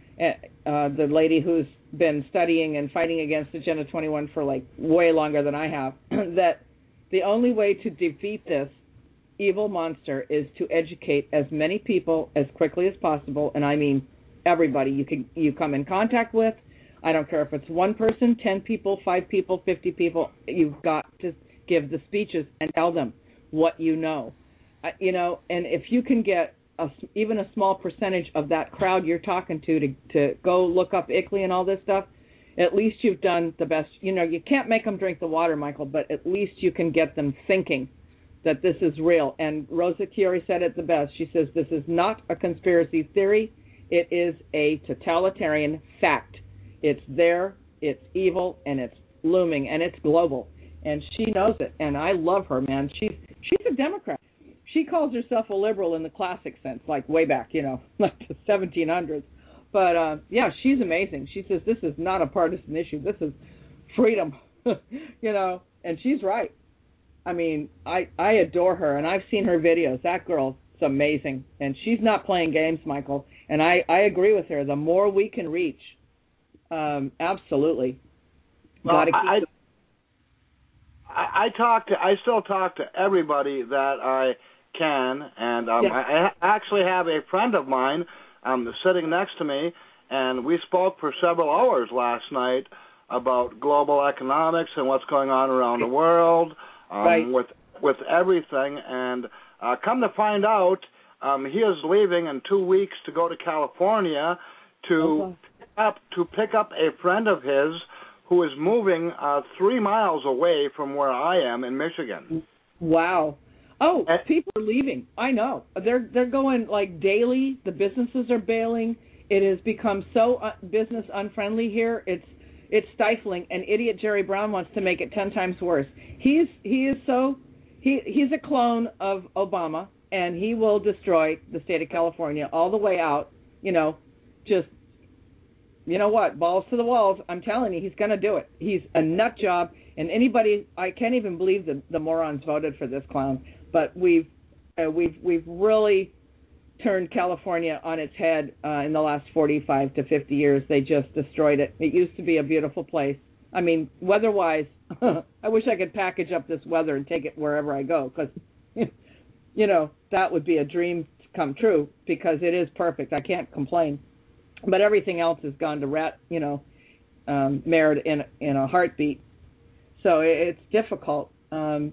uh, the lady who's been studying and fighting against Agenda twenty-one for like way longer than I have, that the only way to defeat this evil monster is to educate as many people as quickly as possible, and I mean everybody you can you come in contact with. I don't care if it's one person, ten people, five people, fifty people. You've got to give the speeches and tell them what you know, uh, you know. And if you can get a, even a small percentage of that crowd you're talking to to to go look up I C L I and all this stuff, at least you've done the best. You know, you can't make them drink the water, Michael, but at least you can get them thinking that this is real. And Rosa Chiori said it the best. She says this is not a conspiracy theory. It is a totalitarian fact. It's there, it's evil, and it's looming, and it's global. And she knows it, and I love her, man. She's she's a Democrat. She calls herself a liberal in the classic sense, like way back, you know, like the seventeen hundreds. But, uh, yeah, she's amazing. She says this is not a partisan issue. This is freedom, you know, and she's right. I mean, I, I adore her, and I've seen her videos. That girl's amazing, and she's not playing games, Michael. And I, I agree with her. The more we can reach, um, absolutely. Well, Gotta keep I, I, I talk to, I still talk to everybody that I can, and um, yeah. I, I actually have a friend of mine um, sitting next to me, and we spoke for several hours last night about global economics and what's going on around the world. Um, right. with with everything, and uh, come to find out, um, he is leaving in two weeks to go to California to okay. pick up to pick up a friend of his who is moving uh, three miles away from where I am in Michigan. Wow! Oh, and, people are leaving. I know they're they're going like daily. The businesses are bailing. It has become so uh, business unfriendly here. It's It's stifling, and idiot Jerry Brown wants to make it ten times worse. He's he is so he he's a clone of Obama, and he will destroy the state of California all the way out. You know, just you know what, balls to the walls. I'm telling you, he's going to do it. He's a nut job, and anybody I can't even believe the the morons voted for this clown. But we've uh, we've we've really turned California on its head uh, in the last forty-five to fifty years. They just destroyed it. It used to be a beautiful place. I mean, weather-wise, I wish I could package up this weather and take it wherever I go, because, you know, that would be a dream come true, because it is perfect. I can't complain. But everything else has gone to rat, you know, um, marred in, in a heartbeat. So it, it's difficult. Um,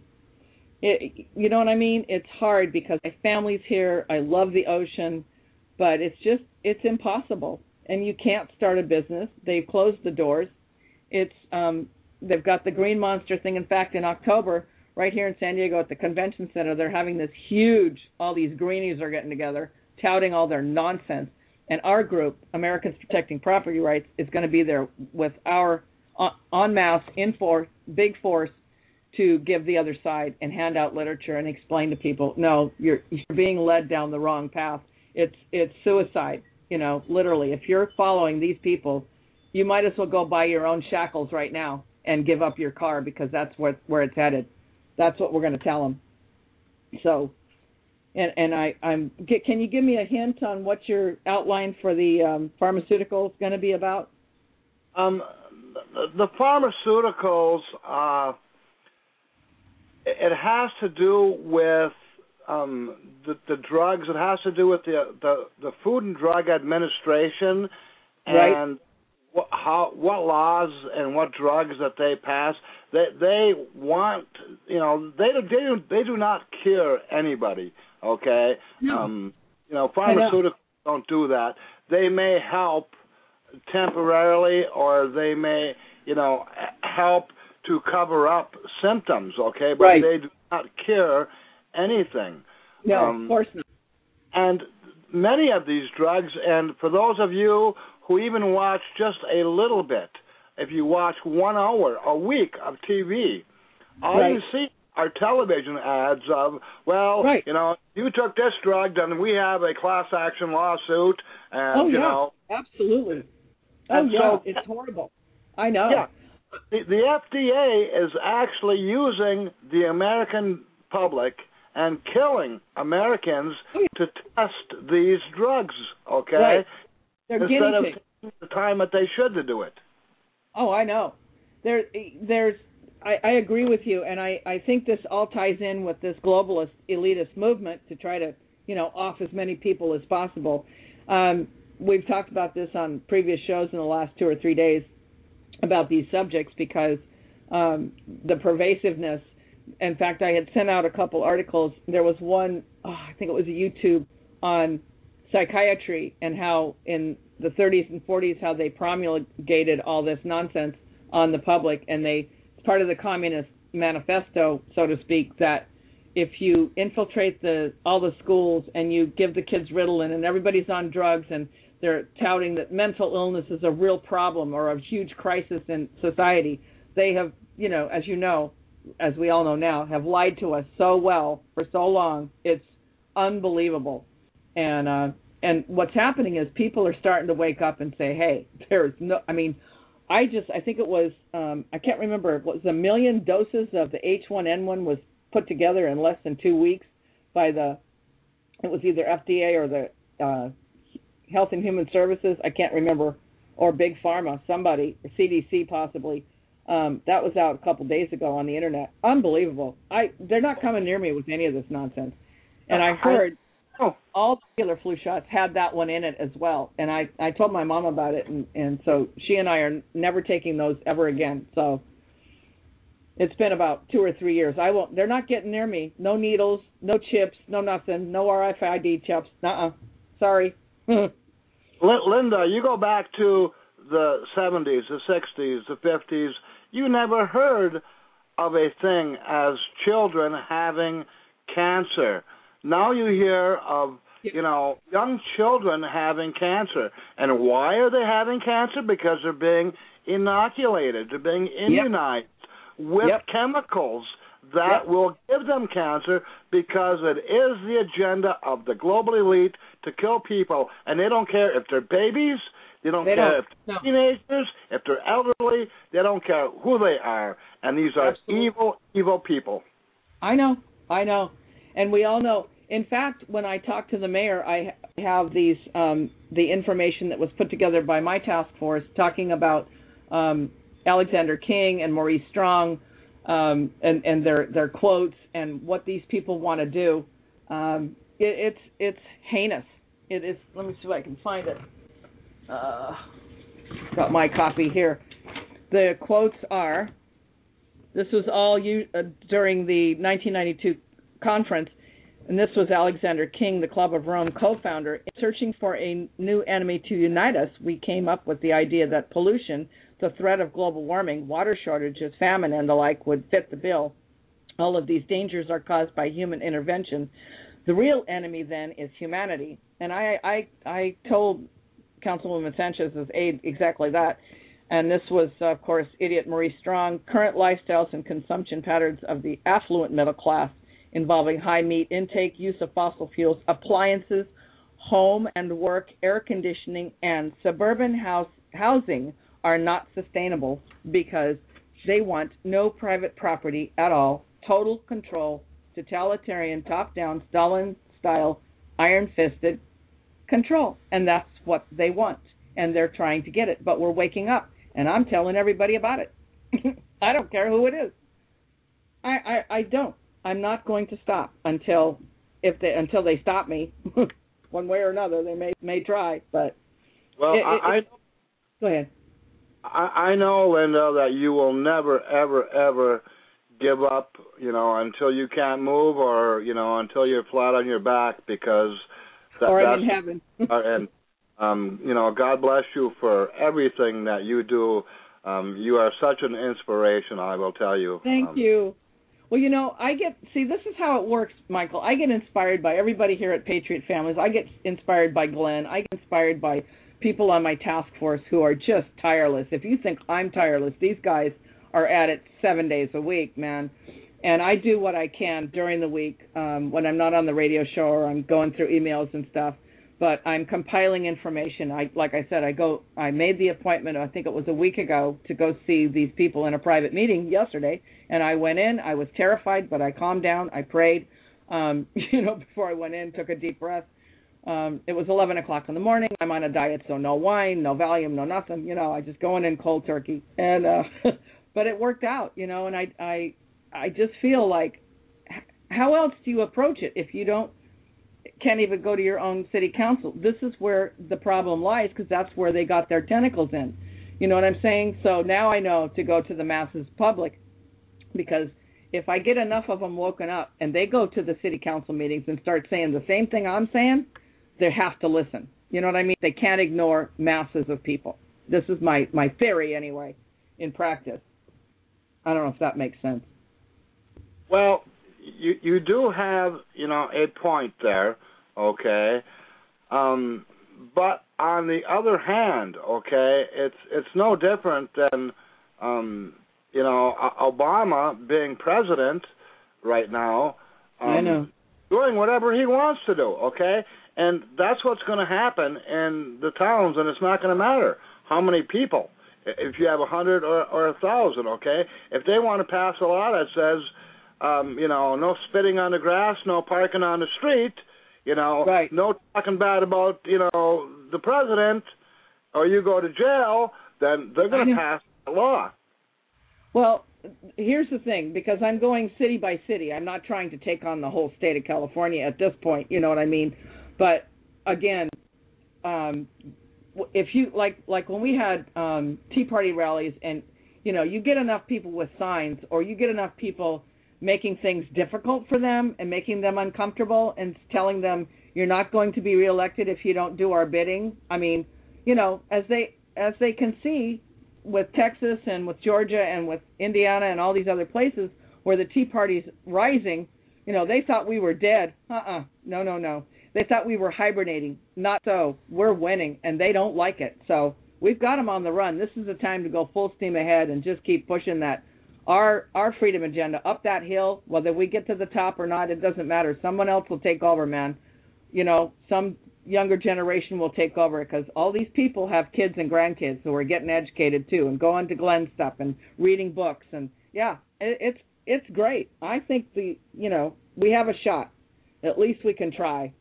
It, you know what I mean? It's hard because my family's here. I love the ocean, but it's just, it's impossible. And you can't start a business. They've closed the doors. It's, um, they've got the Green Monster thing. In fact, in October, right here in San Diego at the convention center, they're having this huge, all these greenies are getting together, touting all their nonsense. And our group, Americans Protecting Property Rights, is going to be there with our en masse, in force, big force, to give the other side and hand out literature and explain to people, no, you're you're being led down the wrong path. It's it's suicide, you know, literally. If you're following these people, you might as well go buy your own shackles right now and give up your car because that's where where it's headed. That's what we're going to tell them. So, and and I I'm can you give me a hint on what your outline for the um, pharmaceuticals is going to be about? Um, the, the pharmaceuticals, uh, it has to do with um, the, the drugs. It has to do with the the, the Food and Drug Administration and right. what, how what laws and what drugs that they pass. They they want you know they they do they do not cure anybody. Okay, no. um, you know pharmaceuticals don't do that. They may help temporarily, or they may, you know, help to cover up symptoms, okay? But right. they do not cure anything. No, um, of course not. And many of these drugs, and for those of you who even watch just a little bit, if you watch one hour a week of T V, all right. you see are television ads of, well, right. you know, you took this drug, then we have a class action lawsuit, and, oh, you yeah. know. Absolutely. Oh, and yeah, so, it's horrible. I know. Yeah. The, the F D A is actually using the American public and killing Americans oh, yeah. to test these drugs, okay? Right. They're Instead of taking the time that they should to do it. Oh, I know. There, there's. I, I agree with you, and I, I think this all ties in with this globalist elitist movement to try to, you know, off as many people as possible. Um, we've talked about this on previous shows in the last two or three days about these subjects because um, the pervasiveness. In fact, I had sent out a couple articles. There was one, oh, I think it was a YouTube on psychiatry and how in the thirties and forties how they promulgated all this nonsense on the public, and they it's part of the Communist Manifesto, so to speak, that if you infiltrate the all the schools and you give the kids Ritalin and everybody's on drugs and they're touting that mental illness is a real problem or a huge crisis in society, they have, you know, as you know, as we all know now, have lied to us so well for so long. It's unbelievable. And uh, and what's happening is people are starting to wake up and say, hey, there's no, I mean, I just, I think it was, um, I can't remember, it was a million doses of the H one N one was put together in less than two weeks by the, it was either F D A or the uh, Health and Human Services, I can't remember, or Big Pharma, somebody, or C D C possibly. Um, that was out a couple days ago on the internet. Unbelievable. I they're not coming near me with any of this nonsense. And I heard oh. all the killer flu shots had that one in it as well. And I, I told my mom about it, and, and so she and I are never taking those ever again. So it's been about two or three years. I won't. They're not getting near me. No needles, no chips, no nothing, no R F I D chips. Nuh-uh. Sorry. Linda, you go back to the seventies, the sixties, the fifties, you never heard of a thing as children having cancer. Now you hear of, you know, young children having cancer. And why are they having cancer? Because they're being inoculated, they're being immunized yep. with yep. chemicals that yep. will give them cancer because it is the agenda of the global elite to kill people. And they don't care if they're babies, they don't they care don't. if they're no. teenagers, if they're elderly, they don't care who they are. And these are Absolutely. evil, evil people. I know, I know. And we all know. In fact, when I talk to the mayor, I have these um, the information that was put together by my task force talking about um, Alexander King and Maurice Strong um, and, and their, their quotes and what these people want to do. Um, it, it's it's heinous. It is. Let me see if I can find it. Uh, got my copy here. The quotes are, this was all you, uh, during the nineteen ninety-two conference, and this was Alexander King, the Club of Rome co-founder. In searching for a new enemy to unite us, we came up with the idea that pollution, the threat of global warming, water shortages, famine, and the like would fit the bill. All of these dangers are caused by human intervention. The real enemy, then, is humanity. And I, I, I told Councilwoman Sanchez's aide exactly that. And this was, of course, idiot Maurice Strong. Current lifestyles and consumption patterns of the affluent middle class involving high meat intake, use of fossil fuels, appliances, home and work, air conditioning, and suburban house housing are not sustainable because they want no private property at all, total control, totalitarian, top-down, Stalin-style, iron-fisted control. And that's what they want, and they're trying to get it. But we're waking up, and I'm telling everybody about it. I don't care who it is. I, I, I don't. I'm not going to stop until if they until they stop me, one way or another. They may may try, but well, it, it, I, it, go ahead. I, I know, Linda, that you will never, ever, ever give up, you know, until you can't move, or you know, until you're flat on your back, because that, or that's in heaven. and um, you know, God bless you for everything that you do. Um, you are such an inspiration, I will tell you. Thank um, you. Well, you know, I get, see, this is how it works, Michael. I get inspired by everybody here at Patriot Families. I get inspired by Glenn. I get inspired by people on my task force who are just tireless. If you think I'm tireless, these guys are at it seven days a week, man. And I do what I can during the week um, when I'm not on the radio show or I'm going through emails and stuff. But I'm compiling information. I, like I said, I go. I made the appointment, I think it was a week ago, to go see these people in a private meeting yesterday. And I went in. I was terrified, but I calmed down. I prayed, um, you know, before I went in, took a deep breath. Um, it was eleven o'clock in the morning. I'm on a diet, so no wine, no Valium, no nothing. You know, I just going in cold turkey. And uh, but it worked out, you know. And I, I, I just feel like, how else do you approach it if you don't? Can't even go to your own city council. This is where the problem lies, because that's where they got their tentacles in. You know what I'm saying? So now I know to go to the masses public, because if I get enough of them woken up and they go to the city council meetings and start saying the same thing I'm saying, they have to listen. You know what I mean? They can't ignore masses of people. This is my, my theory anyway, in practice. I don't know if that makes sense. Well, You you do have, you know, a point there, okay, um, but on the other hand, okay, it's it's no different than, um, you know, Obama being president right now, um, I know, doing whatever he wants to do, okay, and that's what's going to happen in the towns, and it's not going to matter how many people, if you have a hundred or or a thousand, okay, if they want to pass a law that says, Um, you know, no spitting on the grass, no parking on the street, you know, right. no talking bad about, you know, the president, or you go to jail, then they're going to pass a law. Well, here's the thing, because I'm going city by city. I'm not trying to take on the whole state of California at this point, you know what I mean? But, again, um, if you, like, like when we had um, Tea Party rallies and, you know, you get enough people with signs, or you get enough people making things difficult for them and making them uncomfortable and telling them you're not going to be reelected if you don't do our bidding. I mean, you know, as they as they can see with Texas and with Georgia and with Indiana and all these other places where the Tea Party's rising, you know, they thought we were dead. Uh-uh. No, no, no. They thought we were hibernating. Not so. We're winning, and they don't like it. So we've got them on the run. This is the time to go full steam ahead and just keep pushing that Our our freedom agenda up that hill. Whether we get to the top or not, it doesn't matter. Someone else will take over, man. You know, some younger generation will take over, because all these people have kids and grandkids who are getting educated too and going to Glenn stuff and reading books. And yeah, it, it's it's great. I think the you know we have a shot. At least we can try.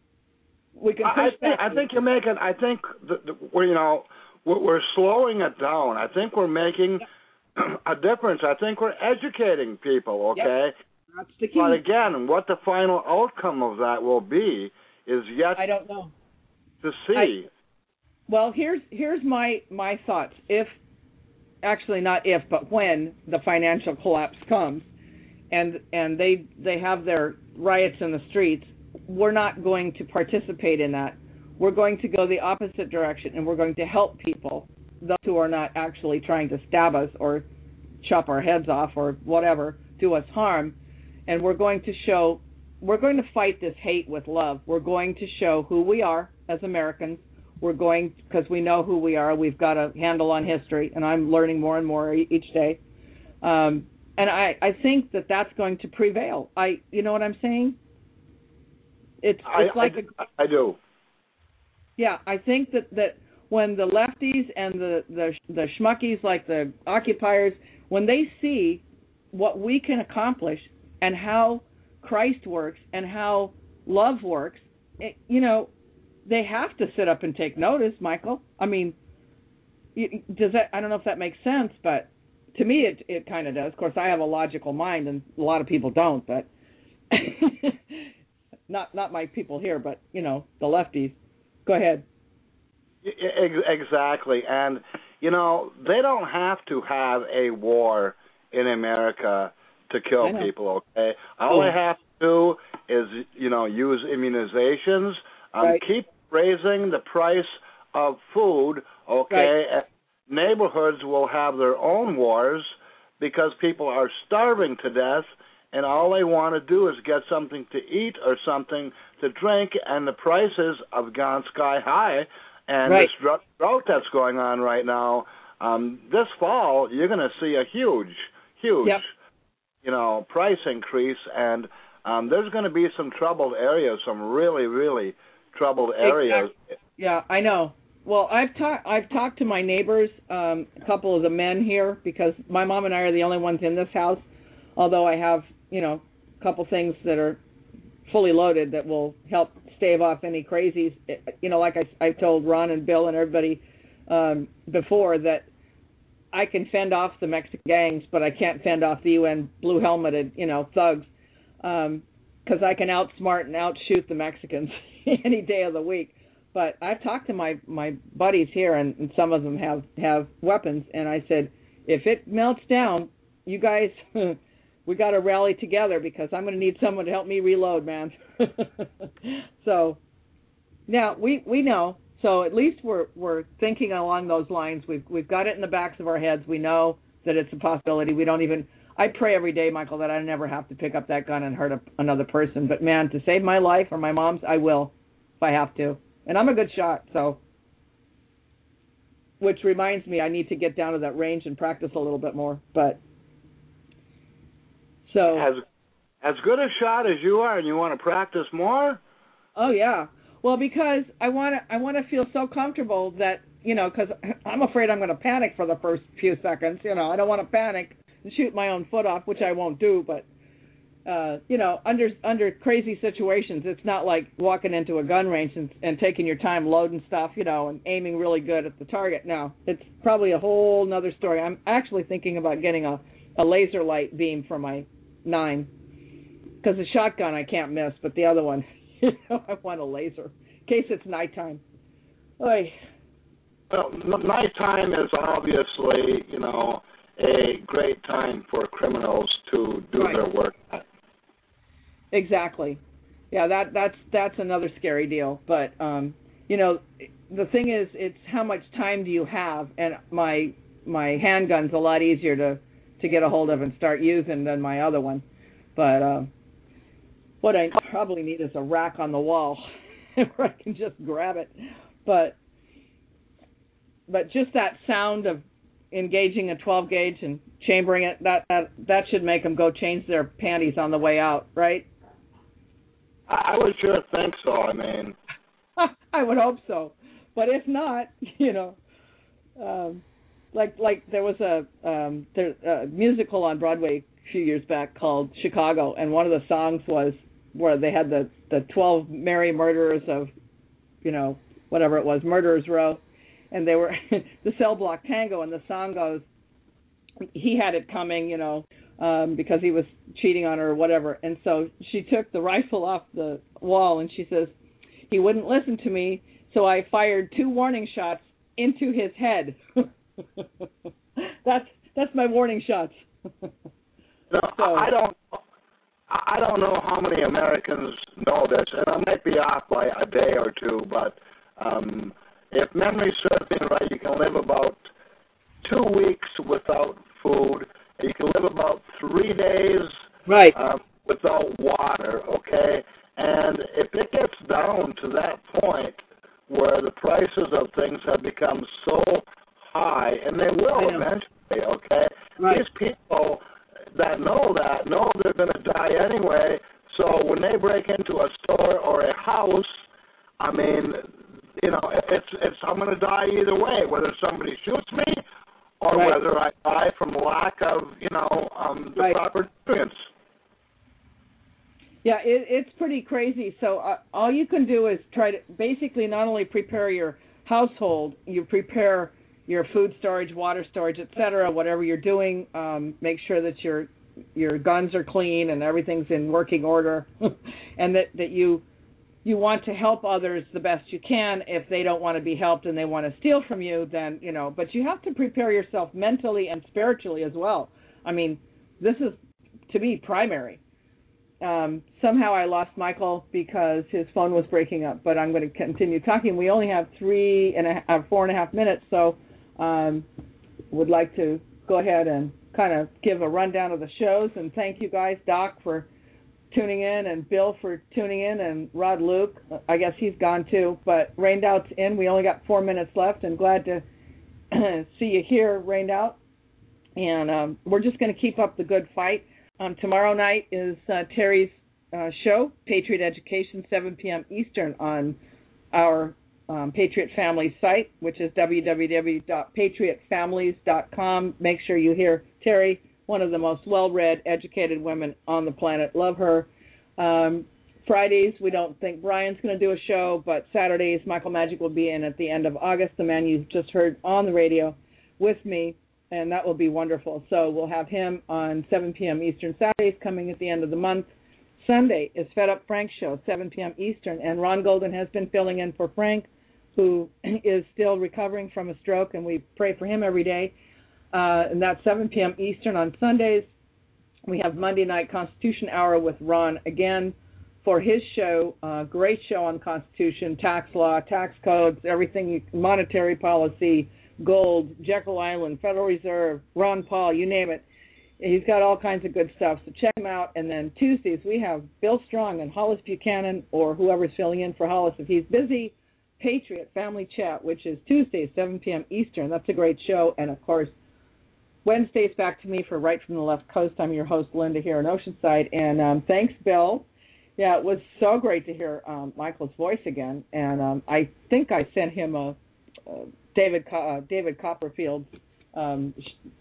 We can. I, I think I think you're making. I think the, the, we're you know we're, we're slowing it down. I think we're making. Yeah. A difference. I think we're educating people, okay? Yep. That's the key. But again, what the final outcome of that will be is yet I don't know. to see. I, well, here's here's my, my thoughts. If, actually not if, but when the financial collapse comes and and they they have their riots in the streets, we're not going to participate in that. We're going to go the opposite direction, and we're going to help people, those who are not actually trying to stab us or chop our heads off or whatever, do us harm. And we're going to show, we're going to fight this hate with love. We're going to show who we are as Americans. We're going, because we know who we are. We've got a handle on history, and I'm learning more and more each day. Um, and I, I think that that's going to prevail. I, you know what I'm saying? It's, it's I, like I, a, I do. Yeah, I think that, that when the lefties and the, the the schmuckies like the occupiers, when they see what we can accomplish and how Christ works and how love works, it, you know, they have to sit up and take notice, Michael. I mean, does that? I don't know if that makes sense, but to me, it it kind of does. Of course, I have a logical mind, and a lot of people don't. But not not my people here, but you know, the lefties. Go ahead. Exactly, and you know, they don't have to have a war in America to kill people. Okay, all oh. they have to do is, you know, use immunizations. Um, right. Keep raising the price of food. Okay, right. Neighborhoods will have their own wars because people are starving to death, and all they want to do is get something to eat or something to drink, and the prices have gone sky high. And right. this drought that's going on right now, um, this fall, you're going to see a huge, huge, yep. you know, price increase. And um, there's going to be some troubled areas, some really, really troubled areas. Exactly. Yeah, I know. Well, I've talked. I've talked to my neighbors, um, a couple of the men here, because my mom and I are the only ones in this house. Although I have, you know, a couple things that are fully loaded that will help stave off any crazies. You know, like I, I told Ron and Bill and everybody um, before, that I can fend off the Mexican gangs, but I can't fend off the U N blue helmeted, you know, thugs, because um, I can outsmart and outshoot the Mexicans any day of the week. But I've talked to my, my buddies here, and, and some of them have, have weapons, and I said, if it melts down, you guys, we got to rally together, because I'm going to need someone to help me reload, man. So now we, we know. So at least we're we're thinking along those lines. We've we've got it in the backs of our heads. We know that it's a possibility. We don't even. I pray every day, Michael, that I never have to pick up that gun and hurt a, another person. But man, to save my life or my mom's, I will if I have to. And I'm a good shot, so. Which reminds me, I need to get down to that range and practice a little bit more. But so. As as good a shot as you are, and you want to practice more. Oh yeah. Well, because I want to, I want to feel so comfortable that, you know, because I'm afraid I'm going to panic for the first few seconds. You know, I don't want to panic and shoot my own foot off, which I won't do. But, uh, you know, under under crazy situations, it's not like walking into a gun range and, and taking your time loading stuff, you know, and aiming really good at the target. No, it's probably a whole nother story. I'm actually thinking about getting a, a laser light beam for my nine, because the shotgun I can't miss, but the other one, you know, I want a laser in case it's nighttime. Oy. Well, nighttime is obviously, you know, a great time for criminals to do right. their work. Exactly. Yeah, that that's that's another scary deal. But um, you know, the thing is, it's how much time do you have? And my my handgun's a lot easier to to get a hold of and start using than my other one. But uh, what I probably need is a rack on the wall where I can just grab it. But but just that sound of engaging a twelve gauge and chambering it, that, that that should make them go change their panties on the way out, right? I would sure think so. I mean, I would hope so. But if not, you know, um, like like there was a um, there, a musical on Broadway a few years back called Chicago, and one of the songs was where they had the, the twelve merry murderers of, you know, whatever it was, Murderers Row, and they were the Cell Block Tango, and the song goes, he had it coming, you know, um, because he was cheating on her or whatever, and so she took the rifle off the wall, and she says, he wouldn't listen to me, so I fired two warning shots into his head. that's that's my warning shots. No, so, I don't. I don't know how many Americans know this, and I might be off by a day or two. But um, if memory serves me right, you can live about two weeks without food. You can live about three days right. um, without water. Okay, and if it gets down to that point where the prices of things have become so high, and they will eventually. Okay, right. These people that know that, know they're going to die anyway, so when they break into a store or a house, I mean, you know, if, it's it's I'm going to die either way, whether somebody shoots me or right. whether I die from lack of, you know, um, the right. proper nutrients. Yeah, it, it's pretty crazy. So uh, all you can do is try to basically not only prepare your household, you prepare your food storage, water storage, et cetera, whatever you're doing. Um, make sure that your your guns are clean and everything's in working order, and that, that you you want to help others the best you can. If they don't want to be helped and they want to steal from you, then, you know, but you have to prepare yourself mentally and spiritually as well. I mean, this is, to me, primary. Um, somehow I lost Michael because his phone was breaking up, but I'm going to continue talking. We only have three and a, uh, four and a half minutes, so um, would like to go ahead and kind of give a rundown of the shows, and thank you guys, Doc, for tuning in, and Bill for tuning in, and Rod Luke. I guess he's gone too, but Rained Out's in. We only got four minutes left, and glad to see you here, Rained Out. And um, we're just going to keep up the good fight. Um, tomorrow night is uh, Terry's uh, show, Patriot Education, seven p.m. Eastern on our um, Patriot Family site, which is w w w dot patriot families dot com. Make sure you hear Terry, one of the most well-read, educated women on the planet. Love her. Um, Fridays, we don't think Brian's going to do a show, but Saturdays, Michael Magic will be in at the end of August, the man you just heard on the radio with me, and that will be wonderful. So we'll have him on seven p.m. Eastern Saturdays coming at the end of the month. Sunday is Fed Up Frank Show, seven p.m. Eastern, and Ron Golden has been filling in for Frank, who is still recovering from a stroke, and we pray for him every day. Uh, and that's seven p.m. Eastern on Sundays. We have Monday Night Constitution Hour with Ron again for his show. Uh, great show on Constitution, tax law, tax codes, everything, monetary policy, gold, Jekyll Island, Federal Reserve, Ron Paul, you name it. He's got all kinds of good stuff, so check him out. And then Tuesdays, we have Bill Strong and Hollis Buchanan, or whoever's filling in for Hollis if he's busy. Patriot Family Chat, which is Tuesdays, seven p.m. Eastern. That's a great show. And, of course, Wednesdays back to me for Right from the Left Coast. I'm your host, Linda, here in Oceanside. And um, thanks, Bill. Yeah, it was so great to hear um, Michael's voice again. And um, I think I sent him a, a David uh, David Copperfield's um,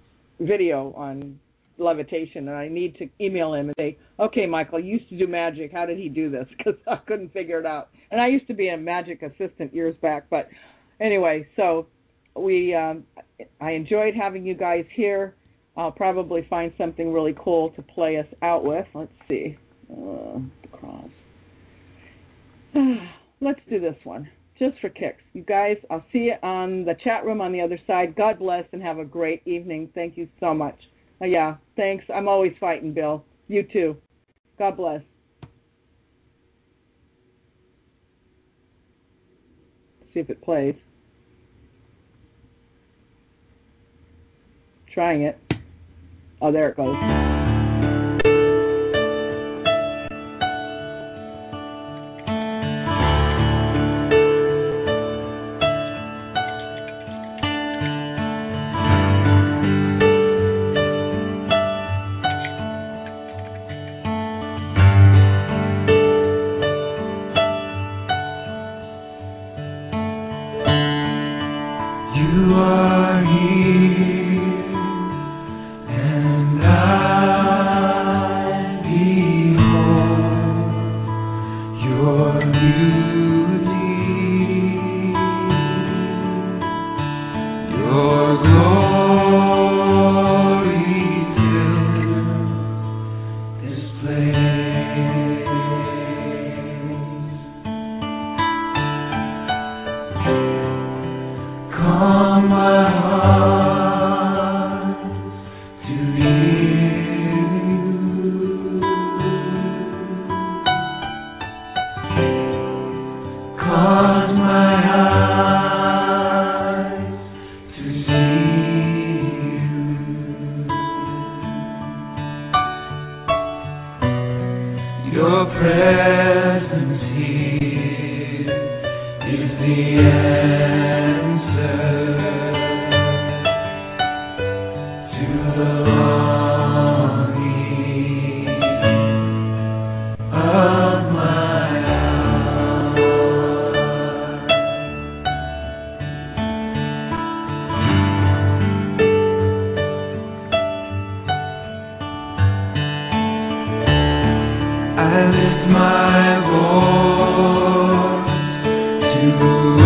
video on levitation, and I need to email him and say, okay, Michael, you used to do magic. How did he do this? Because I couldn't figure it out. And I used to be a magic assistant years back. But anyway, so we um, I enjoyed having you guys here. I'll probably find something really cool to play us out with. Let's see. Uh, cross. Let's do this one, just for kicks. You guys, I'll see you on the chat room on the other side. God bless and have a great evening. Thank you so much. Uh, yeah, thanks. I'm always fighting, Bill. You too. God bless. See if it plays. Trying it. Oh, there it goes. you.